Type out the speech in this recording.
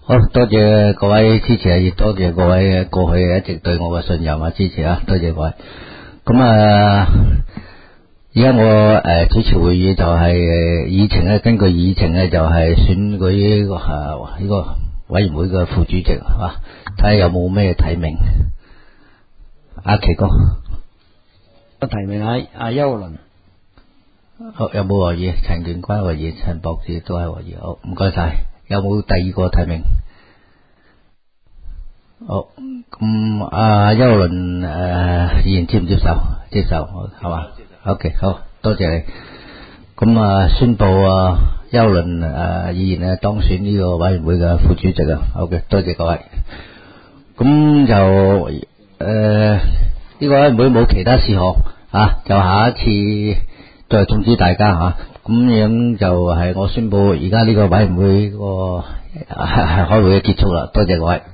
好多謝各位支持啊，亦多謝各位過去一直對我嘅信任啊支持啊，多謝各位。咁而家我主持會議就係議程咧，根據議程咧就係選舉呢個委員會嘅副主席啊，睇下有冇咩提名。阿奇哥， 我提名阿邱倫。 好，有冇和議？陳建關和議，陳博士都係和議。好，唔該晒。有冇第二個提名？好，咁阿邱倫議員接唔接受？接受，係嘛？OK， 好多謝你。咁宣布邱倫議員當選呢個委員會嘅副主席啊。OK， 多謝各位。咁就呢個委員會冇其他事項啊，就下一次再通知大家吓。咁樣就係我宣布而家呢個委員會個開會嘅結束啦。多謝各位。